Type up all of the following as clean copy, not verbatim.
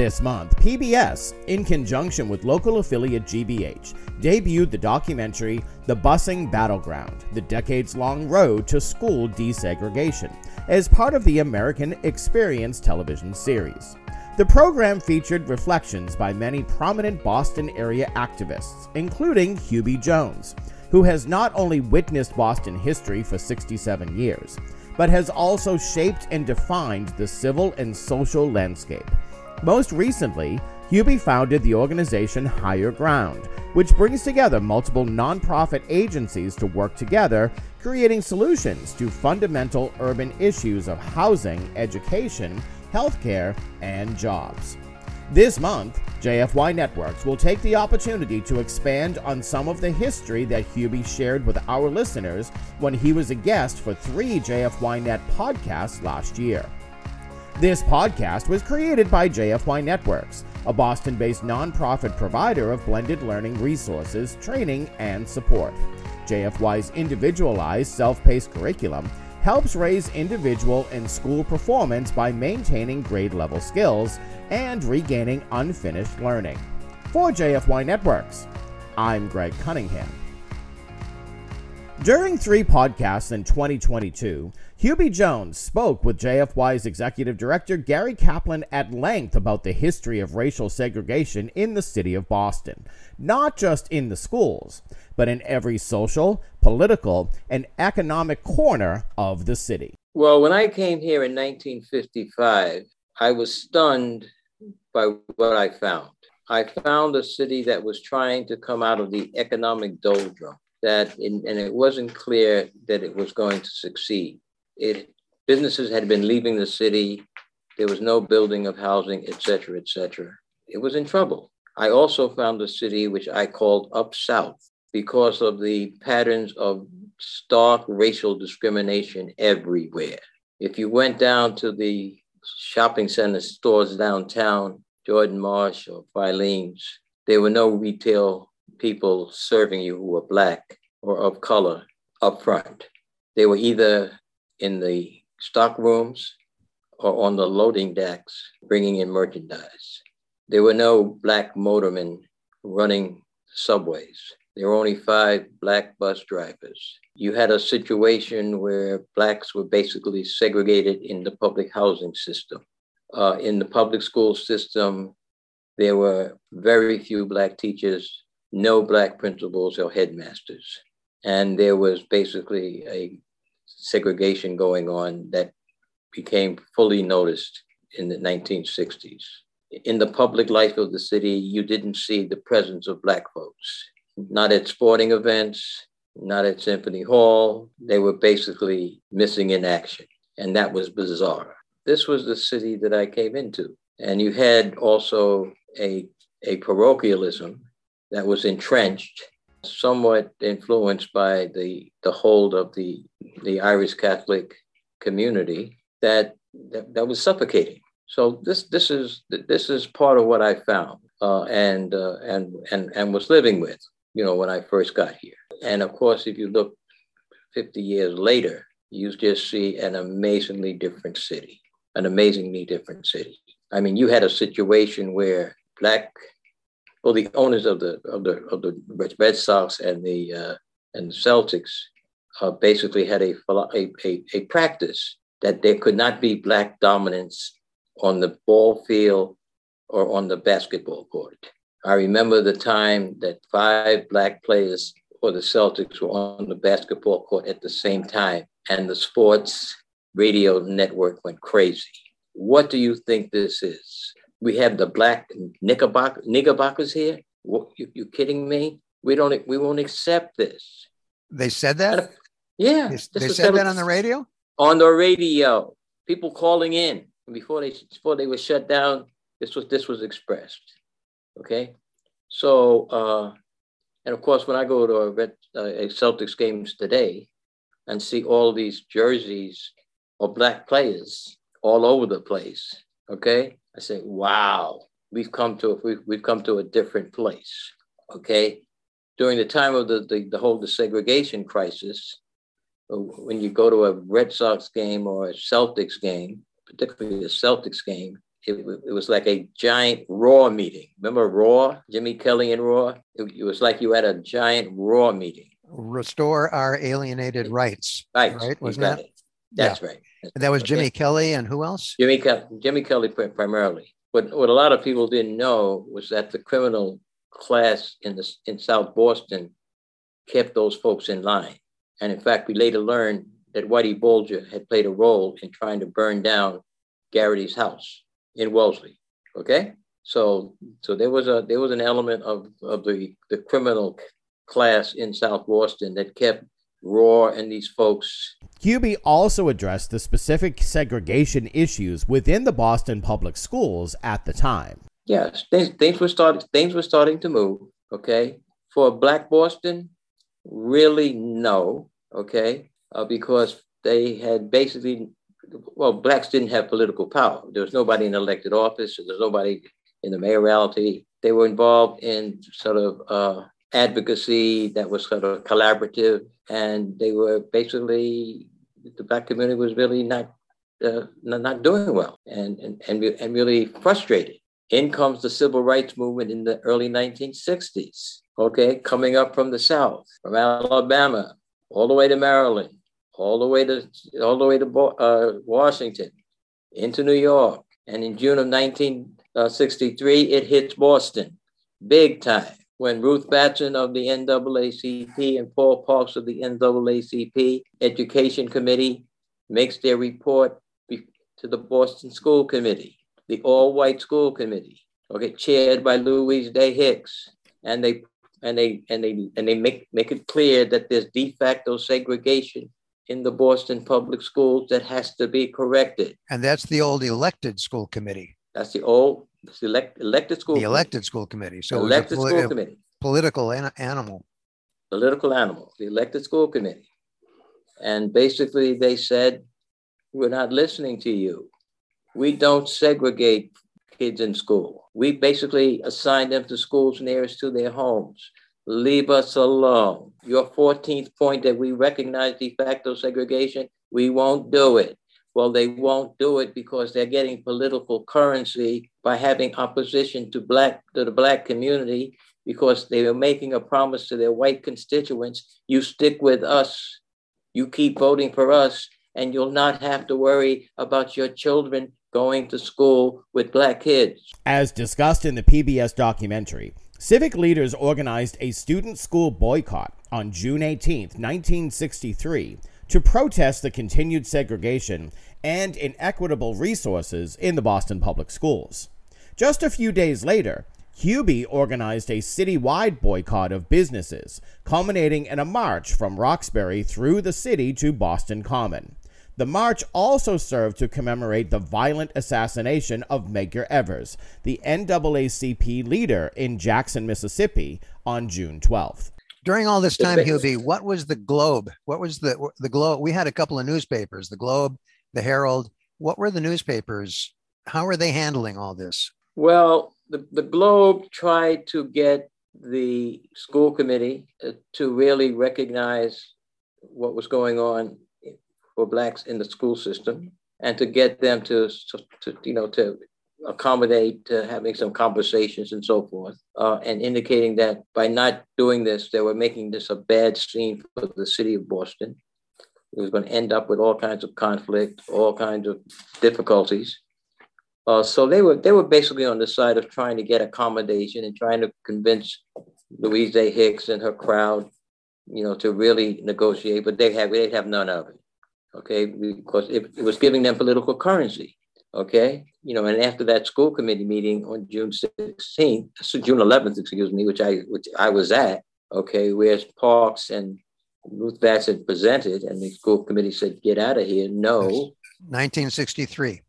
This month, PBS, in conjunction with local affiliate GBH, debuted the documentary The Busing Battleground, the decades-long road to school desegregation, as part of the American Experience television series. The program featured reflections by many prominent Boston area activists, including Hubie Jones, who has not only witnessed Boston history for 67 years, but has also shaped and defined the civil and social landscape. Most recently, Hubie founded the organization Higher Ground, which brings together multiple nonprofit agencies to work together, creating solutions to fundamental urban issues of housing, education, healthcare, and jobs. This month, JFY Networks will take the opportunity to expand on some of the history that Hubie shared with our listeners when he was a guest for 3 JFY Net podcasts last year. This podcast was created by JFY Networks, a Boston-based nonprofit provider of blended learning resources, training, and support. JFY's individualized, self-paced curriculum helps raise individual and school performance by maintaining grade-level skills and regaining unfinished learning. For JFY Networks, I'm Greg Cunningham. During 3 podcasts in 2022, Hubie Jones spoke with JFY's executive director Gary Kaplan at length about the history of racial segregation in the city of Boston, not just in the schools, but in every social, political, and economic corner of the city. Well, when I came here in 1955, I was stunned by what I found. I found a city that was trying to come out of the economic doldrum, and it wasn't clear that it was going to succeed. Businesses had been leaving the city. There was no building of housing, et cetera, et cetera. It was in trouble. I also found a city which I called Up South because of the patterns of stark racial discrimination everywhere. If you went down to the shopping center stores downtown, Jordan Marsh or Filene's, there were no retail people serving you who were Black or of color up front. They were either in the stock rooms or on the loading decks bringing in merchandise. There were no Black motormen running subways. There were only 5 Black bus drivers. You had a situation where Blacks were basically segregated in the public housing system. In the public school system, there were very few Black teachers, no Black principals or headmasters. And there was basically a segregation going on that became fully noticed in the 1960s. In the public life of the city, you didn't see the presence of Black folks, not at sporting events, not at Symphony Hall. They were basically missing in action, and that was bizarre. This was the city that I came into. And you had also a parochialism that was entrenched, somewhat influenced by the hold of the Irish Catholic community that was suffocating. So this is part of what I found and was living with, when I first got here. And of course, if you look 50 years later, you just see an amazingly different city. I mean, you had a situation where the owners of the Red Sox and the Celtics basically had a practice that there could not be Black dominance on the ball field or on the basketball court. I remember the time that 5 Black players for the Celtics were on the basketball court at the same time, and the sports radio network went crazy. What do you think this is? We have the Black Knickerbockers here? You kidding me? We won't accept this. They said that? Yeah. They said that on the radio? On the radio. People calling in. Before they were shut down, this was expressed. Okay? So, and of course, when I go to a Celtics games today and see all these jerseys of Black players all over the place, okay? I say, wow, we've come to a different place, okay? During the time of the whole desegregation crisis, when you go to a Red Sox game or a Celtics game, particularly a Celtics game, it was like a giant Raw meeting. Remember Raw, Jimmy Kelly and Raw? It was like you had a giant Raw meeting. Restore Our Alienated Rights. Right? Wasn't that? That's right. And that was Jimmy Kelly and who else? Jimmy Kelly primarily. But what a lot of people didn't know was that the criminal class in South Boston kept those folks in line. And in fact, we later learned that Whitey Bulger had played a role in trying to burn down Garrity's house in Wellesley. Okay, so there was an element of the criminal class in South Boston that kept Raw and these folks. Hubie also addressed the specific segregation issues within the Boston public schools at the time. Yes, things were starting to move. Okay, for Black Boston, really no. Okay, because they had basically, blacks didn't have political power. There was nobody in elected office. There was nobody in the mayoralty. They were involved in sort of advocacy that was sort of collaborative, and they were basically, the Black community was really not doing well and really frustrated. In comes the civil rights movement in the early 1960s. Okay, coming up from the South, from Alabama, all the way to Maryland, all the way to Washington, into New York. And in June of 1963, it hits Boston big time when Ruth Batson of the NAACP and Paul Parks of the NAACP Education Committee makes their report to the Boston School Committee, the all-white school committee, okay, chaired by Louise Day Hicks, and they make it clear that there's de facto segregation in the Boston public schools that has to be corrected. And that's the old elected school committee. That's the old elected school. The elected school committee. So elected school committee. Political animal. Political animal. The elected school committee, and basically they said, "We're not listening to you. We don't segregate kids in school. We basically assign them to schools nearest to their homes. Leave us alone. Your 14th point that we recognize de facto segregation, we won't do it." Well, they won't do it because they're getting political currency by having opposition to the Black community, because they were making a promise to their white constituents: you stick with us, you keep voting for us, and you'll not have to worry about your children going to school with Black kids. As discussed in the PBS documentary, civic leaders organized a student school boycott on June 18, 1963, to protest the continued segregation and inequitable resources in the Boston public schools. Just a few days later, Hubie organized a citywide boycott of businesses, culminating in a march from Roxbury through the city to Boston Common. The march also served to commemorate the violent assassination of Medgar Evers, the NAACP leader in Jackson, Mississippi, on June 12th. During all this time, Hubie, what was the Globe? What was the Globe? We had a couple of newspapers, the Globe, the Herald. What were the newspapers? How were they handling all this? Well, the Globe tried to get the school committee to really recognize what was going on for Blacks in the school system, and to get them to accommodate having some conversations and so forth, and indicating that by not doing this, they were making this a bad scene for the city of Boston. It was going to end up with all kinds of conflict, all kinds of difficulties. So they were basically on the side of trying to get accommodation and trying to convince Louise A. Hicks and her crowd, to really negotiate, but they'd have none of it. Okay, because it was giving them political currency. Okay, and after that school committee meeting on June 11th, which I was at, okay, where Parks and Ruth Batson presented, and the school committee said, "Get out of here." No. 1963.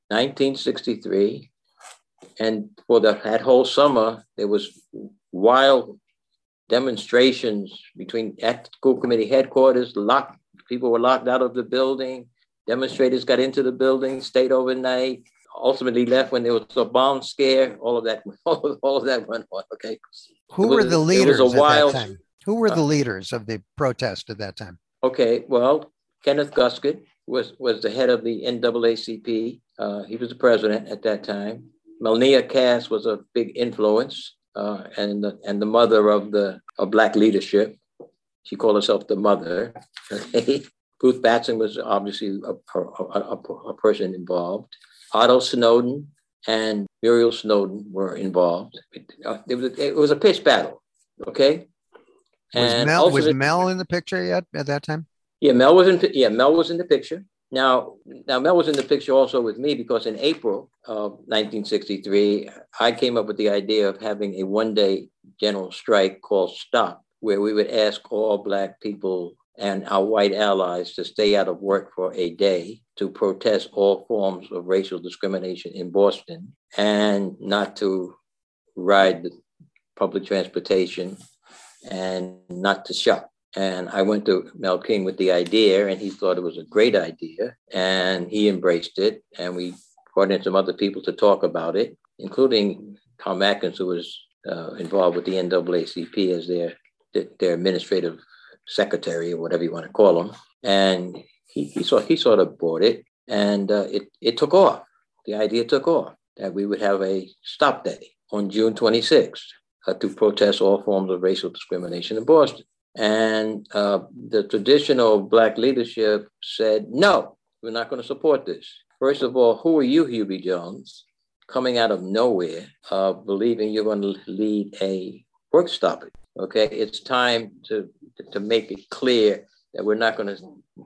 1963. And for that whole summer, there was wild demonstrations at school committee headquarters. People were locked out of the building. Demonstrators got into the building, stayed overnight, ultimately left when there was a bomb scare. All of that went on. Okay. Who were the leaders at that time? Who were the leaders of the protest at that time? Okay, well, Kenneth Guscott, was the head of the NAACP. He was the president at that time. Melnia Cass was a big influence, and the mother of Black leadership. She called herself the mother. Ruth Batson was obviously a person involved. Otto Snowden and Muriel Snowden were involved. It was a pitched battle. Okay. Was Mel in the picture yet at that time? Yeah, Mel was in the picture. Now Mel was in the picture also with me because in April of 1963, I came up with the idea of having a one-day general strike called STOP, where we would ask all Black people and our white allies to stay out of work for a day to protest all forms of racial discrimination in Boston and not to ride the public transportation and not to shop. And I went to Mel King with the idea, and he thought it was a great idea, and he embraced it. And we brought in some other people to talk about it, including Tom Atkins, who was involved with the NAACP as their administrative secretary, or whatever you want to call him. And he sort of bought it, and it took off. The idea took off that we would have a stop day on June 26th to protest all forms of racial discrimination in Boston. And the traditional Black leadership said, no, we're not going to support this. First of all, who are you, Hubie Jones, coming out of nowhere, believing you're going to lead a work stoppage? Okay, it's time to make it clear that we're not going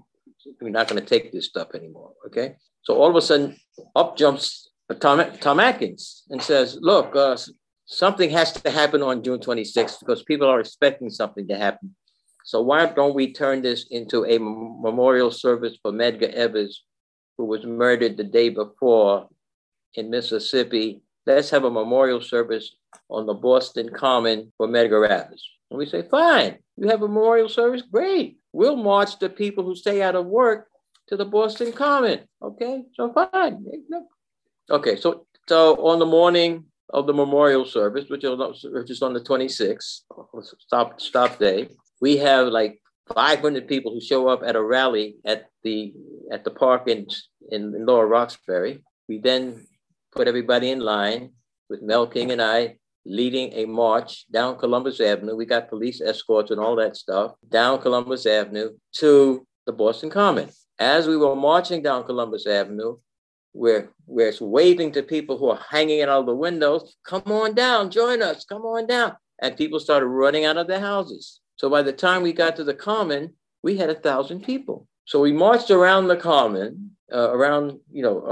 to take this stuff anymore. Okay, so all of a sudden, up jumps Tom Atkins and says, look, something has to happen on June 26th because people are expecting something to happen. So why don't we turn this into a memorial service for Medgar Evers, who was murdered the day before in Mississippi? Let's have a memorial service on the Boston Common for Medgar Evers. And we say, fine, you have a memorial service? Great. We'll march the people who stay out of work to the Boston Common. Okay, so fine. Okay, so on the morning of the memorial service, which is on the 26th, stop day, we have like 500 people who show up at a rally at the park in Lower Roxbury. We then put everybody in line with Mel King and I leading a march down Columbus Avenue. We got police escorts and all that stuff down Columbus Avenue to the Boston Common. As we were marching down Columbus Avenue, we're waving to people who are hanging out of the windows, come on down, join us, come on down. And people started running out of their houses. So by the time we got to the Common, we had 1,000 people. So we marched around the Common, around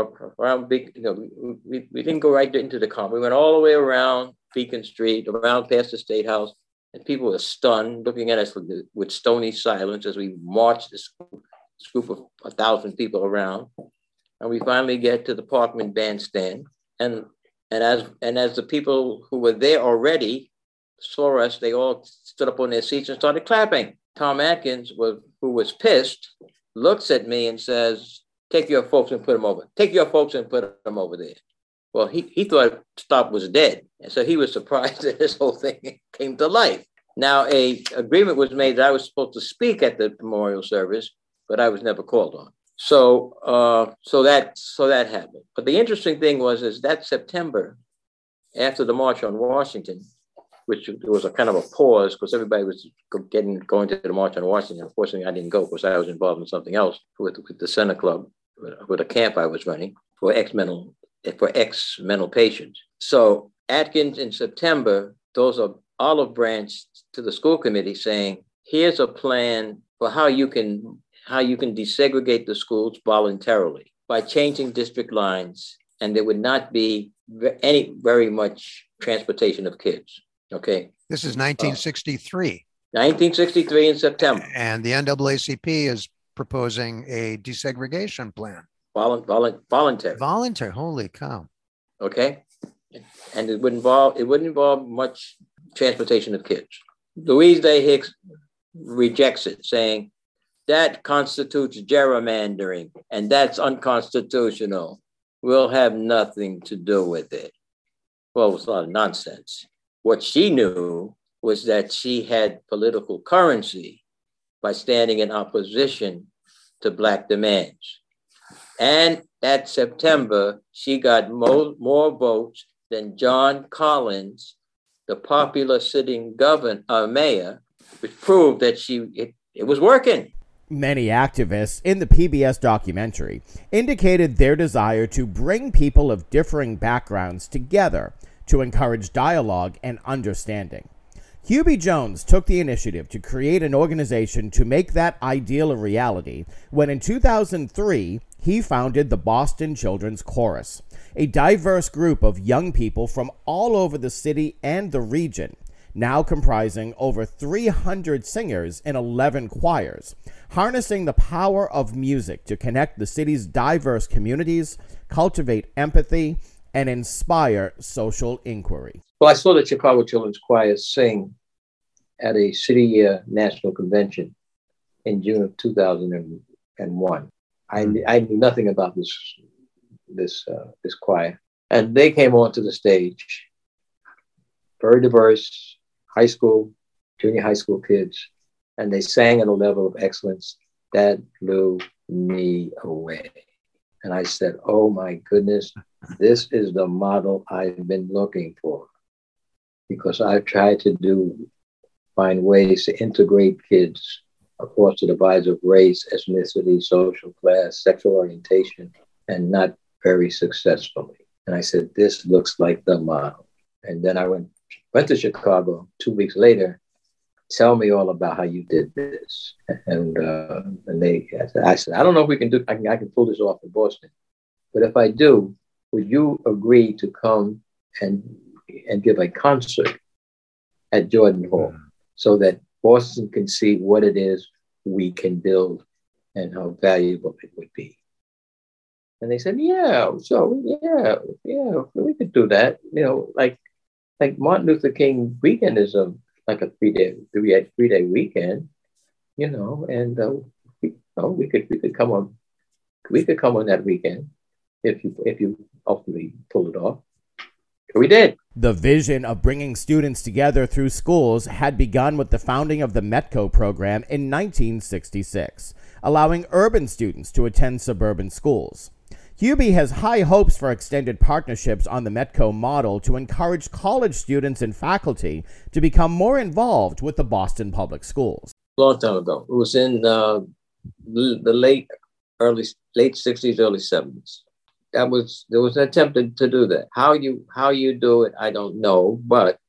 big, we didn't go right into the Common. We went all the way around Beacon Street, around past the State House, and people were stunned, looking at us with stony silence as we marched this group of 1,000 people around. And we finally get to the Parkman Bandstand. And as the people who were there already saw us, they all stood up on their seats and started clapping. Tom Atkins, who was pissed, looks at me and says, take your folks and put them over. Take your folks and put them over there. Well, he thought STOP was dead. And so he was surprised that this whole thing came to life. Now, an agreement was made that I was supposed to speak at the memorial service, but I was never called on. So that happened. But the interesting thing is that September, after the March on Washington, which was a kind of a pause because everybody was going to the March on Washington. Unfortunately, I didn't go because I was involved in something else with the Center Club, with a camp I was running for ex-mental patients. So Atkins in September throws an olive branch to the school committee saying, here's a plan for how you can desegregate the schools voluntarily by changing district lines, and there would not be very much transportation of kids. Okay. This is 1963. 1963 in September. And the NAACP is proposing a desegregation plan. Voluntary. Voluntary. Holy cow. Okay. And it wouldn't involve much transportation of kids. Louise Day Hicks rejects it, saying that constitutes gerrymandering and that's unconstitutional. We'll have nothing to do with it. Well, it was a lot of nonsense. What she knew was that she had political currency by standing in opposition to Black demands. And that September, she got more votes than John Collins, the popular sitting mayor, which proved that it was working. Many activists in the PBS documentary indicated their desire to bring people of differing backgrounds together to encourage dialogue and understanding. Hubie Jones took the initiative to create an organization to make that ideal a reality when in 2003 he founded the Boston Children's Chorus, a diverse group of young people from all over the city and the region, now comprising over 300 singers in 11 choirs, harnessing the power of music to connect the city's diverse communities, cultivate empathy, and inspire social inquiry. Well, I saw the Chicago Children's Choir sing at a city national convention in June of 2001. I knew nothing about this choir, and they came onto the stage, very diverse, high school, junior high school kids, and they sang at a level of excellence that blew me away. And I said, oh my goodness, this is the model I've been looking for, because I've tried to find ways to integrate kids across the divides of race, ethnicity, social class, sexual orientation, and not very successfully. And I said, this looks like the model. And then I went to Chicago 2 weeks later. Tell me all about how you did this. And I said, I don't know if we can do. I can pull this off in Boston, but if I do, would you agree to come and give a concert at Jordan Hall so that Boston can see what it is we can build and how valuable it would be? And they said, yeah, we could do that. You know, like Martin Luther King weekend is like a three-day weekend, you know, and we could come on that weekend if you ultimately pull it off. We did. The vision of bringing students together through schools had begun with the founding of the METCO program in 1966, allowing urban students to attend suburban schools. Hubie has high hopes for extended partnerships on the METCO model to encourage college students and faculty to become more involved with the Boston Public Schools. Long time ago. It was in the late 60s, early 70s. There was an attempt to do that. How you do it, I don't know, but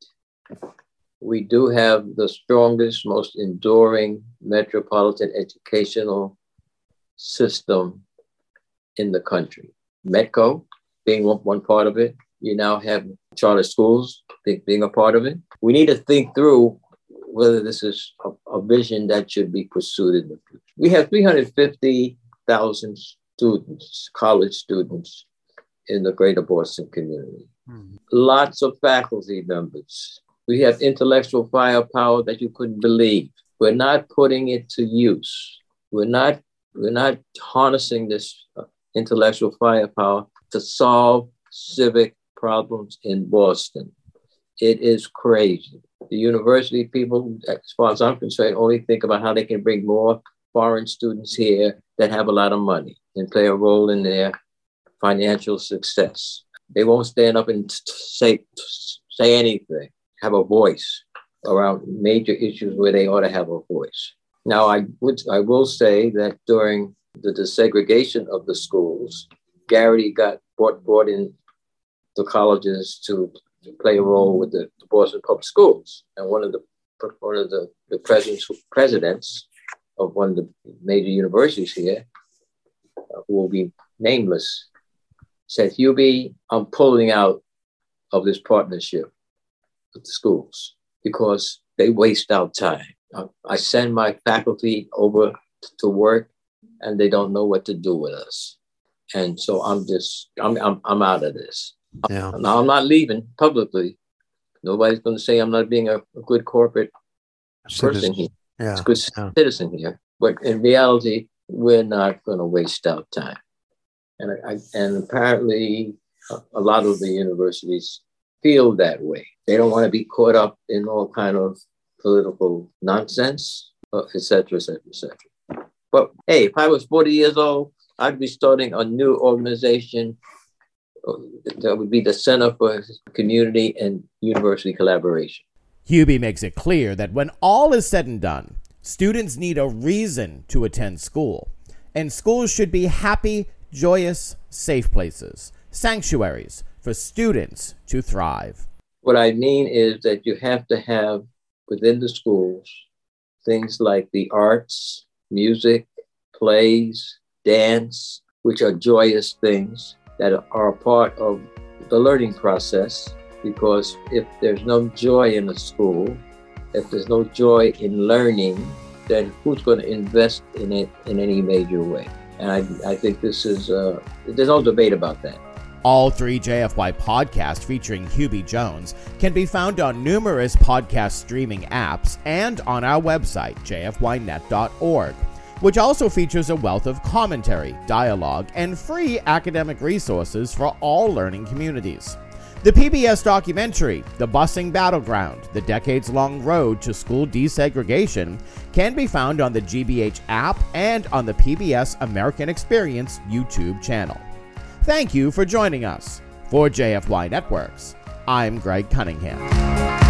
we do have the strongest, most enduring metropolitan educational system in the country. METCO being one part of it. You now have charter schools being a part of it. We need to think through whether this is a vision that should be pursued in the future. We have 350,000 students, college students in the greater Boston community. Lots of faculty members. We have intellectual firepower that you couldn't believe. We're not putting it to use. We're not harnessing this intellectual firepower to solve civic problems in Boston. It is crazy. The university people, as far as I'm concerned, only think about how they can bring more foreign students here that have a lot of money and play a role in their financial success. They won't stand up and say anything, have a voice around major issues where they ought to have a voice. Now, I will say that during the desegregation of the schools, Garrity got brought in the colleges to play a role with the Boston Public Schools. And one of the presidents of one of the major universities here, who will be nameless, said, Hubie, I'm pulling out of this partnership with the schools because they waste our time. I send my faculty over to work and they don't know what to do with us. And so I'm out of this. Yeah. Now I'm not leaving publicly. Nobody's going to say I'm not being a good corporate person here. Yeah. It's a good citizen here. But in reality, we're not going to waste our time. And apparently a lot of the universities feel that way. They don't want to be caught up in all kind of political nonsense, et cetera, et cetera, et cetera. But hey, if I was 40 years old, I'd be starting a new organization that would be the Center for Community and University Collaboration. Hubie makes it clear that when all is said and done, students need a reason to attend school, and schools should be happy, joyous, safe places, sanctuaries for students to thrive. What I mean is that you have to have within the schools things like the arts, music, plays, dance, which are joyous things that are a part of the learning process. Because if there's no joy in a school, if there's no joy in learning, then who's going to invest in it in any major way? And I think this is, there's no debate about that. All 3 JFY podcasts featuring Hubie Jones can be found on numerous podcast streaming apps and on our website, jfynet.org, which also features a wealth of commentary, dialogue, and free academic resources for all learning communities. The PBS documentary, The Busing Battleground, The Decades-Long Road to School Desegregation, can be found on the GBH app and on the PBS American Experience YouTube channel. Thank you for joining us. For JFY Networks, I'm Greg Cunningham.